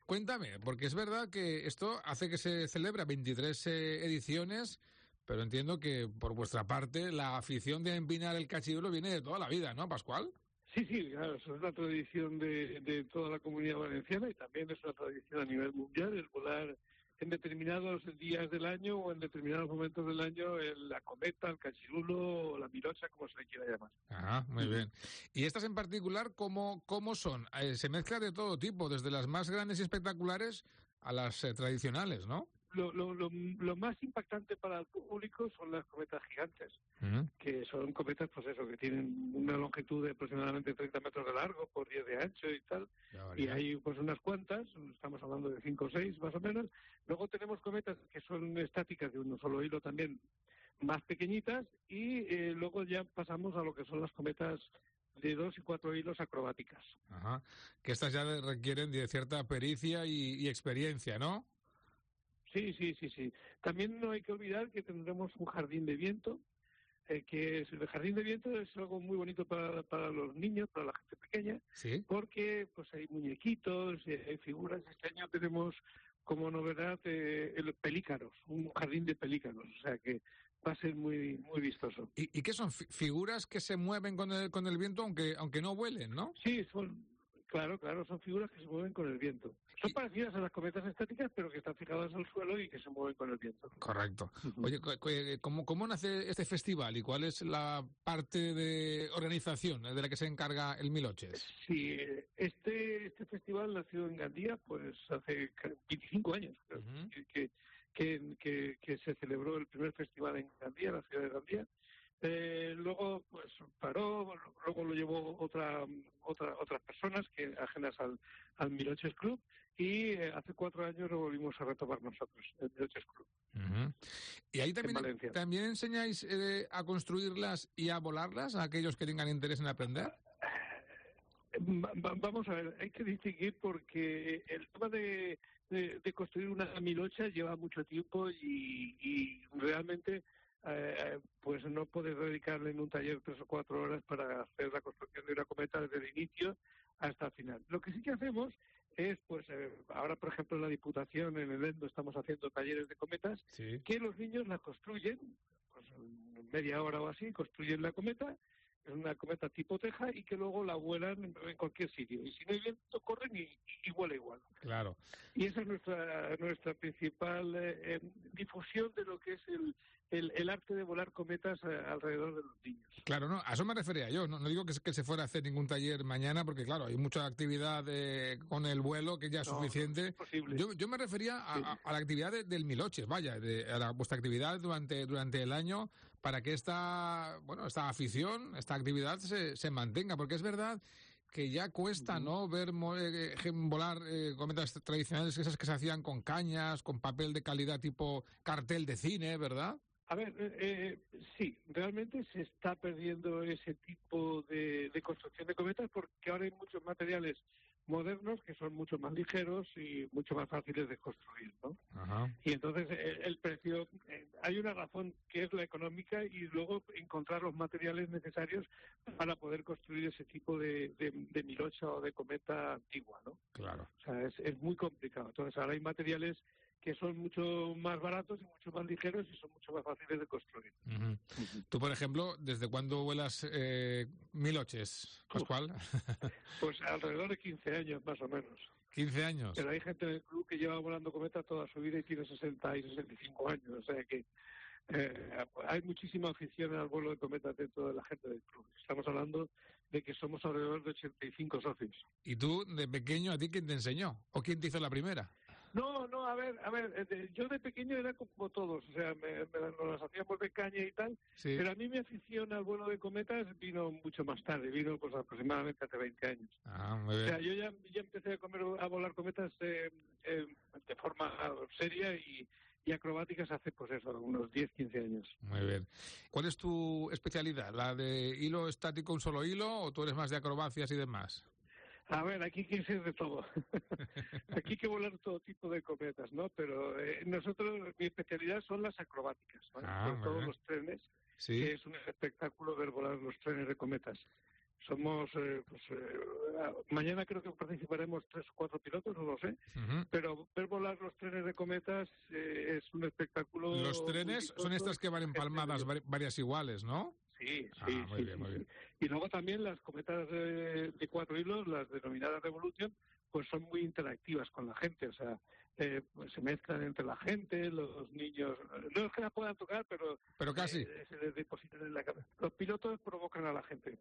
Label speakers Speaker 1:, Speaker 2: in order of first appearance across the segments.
Speaker 1: Cuéntame, porque es verdad que esto hace que se celebra 23 ediciones, pero entiendo que por vuestra parte la afición de empinar el cachirulo viene de toda la vida, ¿no, Pascual?
Speaker 2: Sí, claro, eso es la tradición de toda la Comunidad Valenciana y también es una tradición a nivel mundial, el volar en determinados días del año o en determinados momentos del año la cometa, el cachirulo o la milocha, como se le quiera llamar.
Speaker 1: Ajá, muy bien. ¿Y estas en particular cómo son? Se mezcla de todo tipo, desde las más grandes y espectaculares a las tradicionales, ¿no?
Speaker 2: Lo más impactante para el público son las cometas gigantes, que son cometas, pues eso, que tienen una longitud de aproximadamente 30 metros de largo por 10 de ancho y tal, y hay pues unas cuantas, estamos hablando de 5 o 6 más o menos. Luego tenemos cometas que son estáticas de un solo hilo también, más pequeñitas, y luego ya pasamos a lo que son las cometas de 2 y 4 hilos acrobáticas.
Speaker 1: Ajá, que estas ya requieren de cierta pericia y experiencia, ¿no?
Speaker 2: Sí. También no hay que olvidar que tendremos un jardín de viento, que el jardín de viento es algo muy bonito para los niños, para la gente pequeña,
Speaker 1: ¿Sí?
Speaker 2: porque pues hay muñequitos, hay figuras. Este año tenemos como novedad pelícanos, un jardín de pelícanos, o sea que va a ser muy muy vistoso.
Speaker 1: ¿Y qué son? ¿Figuras que se mueven con el viento aunque no vuelen, no?
Speaker 2: Sí, claro, son figuras que se mueven con el viento. Son parecidas a las cometas estáticas, pero que están fijadas al suelo y que se mueven con el viento.
Speaker 1: Correcto. Oye, ¿cómo nace este festival y cuál es la parte de organización de la que se encarga el Miloches?
Speaker 2: Sí, este festival nació en Gandía, pues hace 25 años, que se celebró el primer festival en Gandía, la ciudad de Gandía. Luego pues paró, luego lo llevó otras personas que ajenas al Miloches Club, y hace 4 años lo volvimos a retomar nosotros, el Miloches Club.
Speaker 1: ¿Y ahí también enseñáis a construirlas y a volarlas a aquellos que tengan interés en aprender?
Speaker 2: Vamos a ver, hay que distinguir, porque el tema de construir una milocha lleva mucho tiempo y realmente pues no puedes dedicarle en un taller 3 o 4 horas para hacer la construcción de una cometa desde el inicio hasta el final. Lo que sí que hacemos es, pues ahora por ejemplo en la Diputación, en el ENDO, estamos haciendo talleres de cometas,
Speaker 1: sí,
Speaker 2: que los niños la construyen, pues en media hora o así, construyen la cometa. Es una cometa tipo teja y que luego la vuelan en cualquier sitio. Y si no hay viento, corren y vuela igual.
Speaker 1: Claro.
Speaker 2: Y esa es nuestra principal difusión de lo que es el arte de volar cometas alrededor de los niños.
Speaker 1: Claro, no, a eso me refería yo. No digo que se fuera a hacer ningún taller mañana, porque claro, hay mucha actividad con el vuelo que ya es suficiente.
Speaker 2: No, es posible.
Speaker 1: Yo me refería a la actividad del Miloches, vaya, vuestra actividad durante el año, para que esta afición, esta actividad se mantenga, porque es verdad que ya cuesta, ¿no?, ver volar cometas tradicionales, esas que se hacían con cañas, con papel de calidad tipo cartel de cine, ¿verdad?
Speaker 2: A ver, sí, realmente se está perdiendo ese tipo de construcción de cometas, porque ahora hay muchos materiales modernos que son mucho más ligeros y mucho más fáciles de construir, ¿no?
Speaker 1: Ajá.
Speaker 2: Y entonces el precio, hay una razón que es la económica, y luego encontrar los materiales necesarios para poder construir ese tipo de milocha o de cometa antigua, ¿no?
Speaker 1: Claro.
Speaker 2: O sea, es muy complicado. Entonces ahora hay materiales que son mucho más baratos y mucho más ligeros y son mucho más fáciles de construir.
Speaker 1: Tú, por ejemplo, ¿desde cuándo vuelas Miloches, Pascual?
Speaker 2: Pues alrededor de 15 años, más o menos.
Speaker 1: 15 años.
Speaker 2: Pero hay gente en el club que lleva volando cometas toda su vida y tiene 60 y 65 años. O sea que hay muchísima afición al vuelo de cometas dentro de la gente del club. Estamos hablando de que somos alrededor de 85 socios.
Speaker 1: ¿Y tú, de pequeño, a ti quién te enseñó? ¿O quién te hizo la primera?
Speaker 2: No, a ver, yo de pequeño era como todos, o sea, nos las hacíamos de caña y tal,
Speaker 1: sí.
Speaker 2: Pero a mí mi afición al vuelo de cometas vino mucho más tarde, vino pues aproximadamente hace 20 años.
Speaker 1: Ah, muy bien.
Speaker 2: O sea, yo ya empecé a volar cometas de forma seria y acrobáticas hace, pues eso, unos 10, 15 años.
Speaker 1: Muy bien. ¿Cuál es tu especialidad? ¿La de hilo estático, un solo hilo, o tú eres más de acrobacias y demás?
Speaker 2: A ver, aquí hay que ser de todo. Aquí hay que volar todo tipo de cometas, ¿no? Pero mi especialidad son las acrobáticas, ¿no? Sobre todo los trenes,
Speaker 1: sí.
Speaker 2: Que es un espectáculo ver volar los trenes de cometas. Somos, mañana creo que participaremos 3 o 4 pilotos, no lo sé, pero ver volar los trenes de cometas es un espectáculo.
Speaker 1: Los trenes son estas que van empalmadas varias iguales, ¿no?
Speaker 2: Sí,
Speaker 1: muy bien.
Speaker 2: Y luego también las cometas de 4 hilos, las denominadas Revolution, pues son muy interactivas con la gente, o sea, pues se mezclan entre la gente, los niños, no es que la puedan tocar, pero
Speaker 1: casi
Speaker 2: se les depositan en la cabeza. Los pilotos provocan a la gente.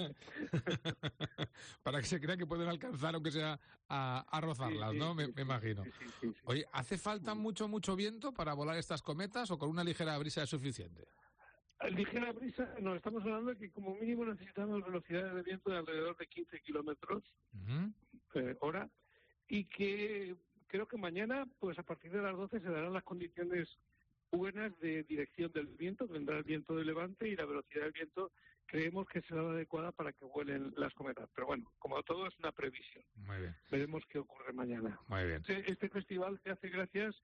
Speaker 1: Para que se crea que pueden alcanzar, aunque sea a rozarlas, ¿no? Me imagino.
Speaker 2: Sí.
Speaker 1: Oye, ¿hace falta mucho viento para volar estas cometas o con una ligera brisa es suficiente?
Speaker 2: Ligera brisa, no, estamos hablando de que como mínimo necesitamos velocidades de viento de alrededor de 15 kilómetros hora, y que creo que mañana, pues a partir de las 12 se darán las condiciones buenas de dirección del viento, vendrá el viento de levante y la velocidad del viento creemos que será la adecuada para que vuelen las cometas. Pero bueno, como todo es una previsión.
Speaker 1: Muy bien.
Speaker 2: Veremos qué ocurre mañana.
Speaker 1: Muy bien.
Speaker 2: Este festival se hace gracias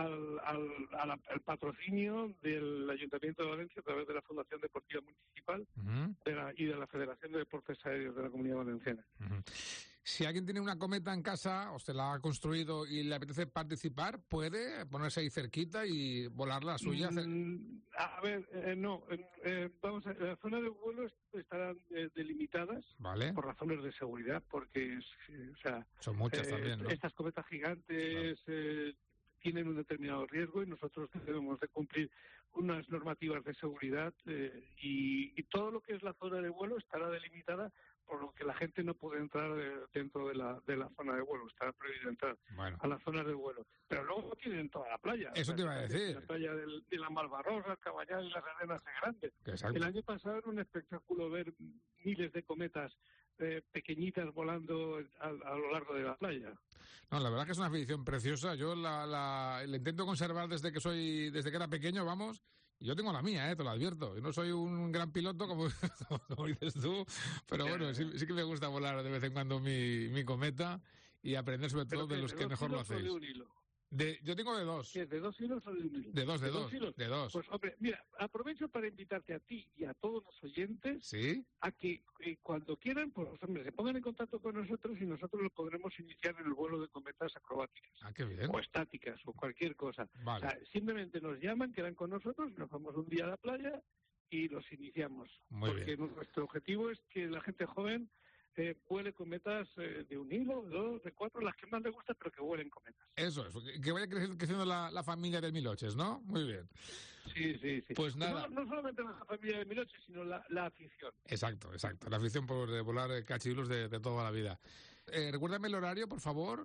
Speaker 2: al patrocinio del Ayuntamiento de Valencia a través de la Fundación Deportiva Municipal y de la Federación de Deportes Aéreos de la Comunidad Valenciana.
Speaker 1: Si alguien tiene una cometa en casa o se la ha construido y le apetece participar, ¿puede ponerse ahí cerquita y volar la suya?
Speaker 2: A ver, no. Vamos a ver, las zonas de vuelo estarán delimitadas por razones de seguridad, porque
Speaker 1: son muchas también, ¿no?
Speaker 2: Estas cometas gigantes tienen un determinado riesgo y nosotros debemos de cumplir unas normativas de seguridad y todo lo que es la zona de vuelo estará delimitada, por lo que la gente no puede entrar dentro de la zona de vuelo, está prohibido entrar a las zonas de vuelo. Pero luego tienen toda la playa.
Speaker 1: Eso te iba a decir.
Speaker 2: La playa de la Malvarrosa, el Cabanyal y las Arenas Grandes.
Speaker 1: Exacto.
Speaker 2: El año pasado era un espectáculo ver miles de cometas pequeñitas volando a lo largo de la playa.
Speaker 1: No, la verdad que es una afición preciosa. Yo la intento conservar desde que era pequeño, vamos. Y yo tengo la mía, te lo advierto. Yo no soy un gran piloto, como dices tú, pero bueno, sí que me gusta volar de vez en cuando mi cometa y aprender sobre todo de los que mejor lo hacéis. Yo tengo de 2.
Speaker 2: ¿De 2 hilos o de 1 hilo?
Speaker 1: De 2. De 2.
Speaker 2: Pues hombre, mira, aprovecho para invitarte a ti y a todos los oyentes a que cuando quieran, pues hombre, se pongan en contacto con nosotros y nosotros los podremos iniciar en el vuelo de cometas acrobáticas.
Speaker 1: Qué bien.
Speaker 2: O estáticas o cualquier cosa.
Speaker 1: Vale.
Speaker 2: O sea, simplemente nos llaman, quedan con nosotros, nos vamos un día a la playa y los iniciamos. Porque nuestro objetivo es que la gente joven vuele cometas de 1 hilo, de 2, de 4, las que más le gustan, pero que vuelen cometas.
Speaker 1: Eso es, que vaya creciendo la familia del Miloches, ¿no? Muy bien.
Speaker 2: Sí.
Speaker 1: Pues nada.
Speaker 2: No solamente la familia del Miloches, sino la afición.
Speaker 1: Exacto. La afición por volar cachirulos de toda la vida. Recuérdame el horario, por favor.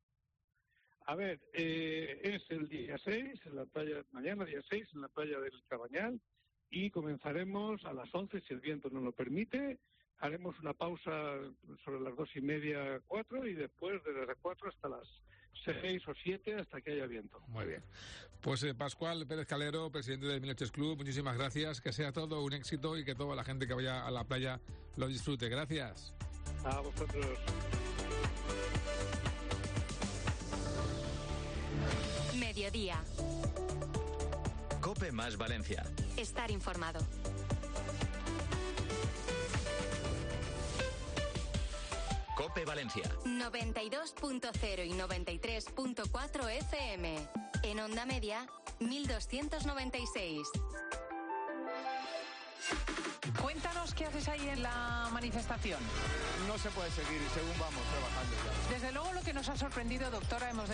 Speaker 2: A ver, es el día 6, en la playa, mañana día 6, en la playa del Cabanyal, y comenzaremos a las 11, si el viento nos lo permite. Haremos una pausa sobre las 2:30, 4, y después de las 4 hasta las 6 o 7 hasta que haya viento.
Speaker 1: Muy bien. Pues Pascual Pérez Calero, presidente del Miloches Club, muchísimas gracias. Que sea todo un éxito y que toda la gente que vaya a la playa lo disfrute. Gracias.
Speaker 2: A vosotros.
Speaker 3: Mediodía.
Speaker 4: COPE más Valencia.
Speaker 3: Estar informado.
Speaker 4: COPE Valencia.
Speaker 3: 92.0 y 93.4 FM. En onda media, 1296.
Speaker 5: Cuéntanos qué haces ahí en la manifestación.
Speaker 6: No se puede seguir según vamos trabajando ya.
Speaker 5: Desde luego lo que nos ha sorprendido, doctora, hemos